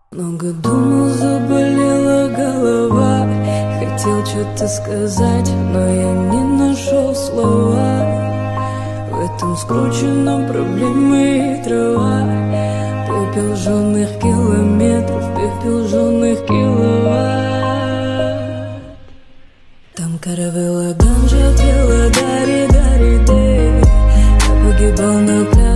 Много думал, заболела голова. Хотел что-то сказать, но я не нашел слова. В этом скрученном проблемы и трава. Пепел жженых километров, пепел жженых киловатт. Там каравелла ганджа пела дари, дари, дэй. Я погибал на пляже.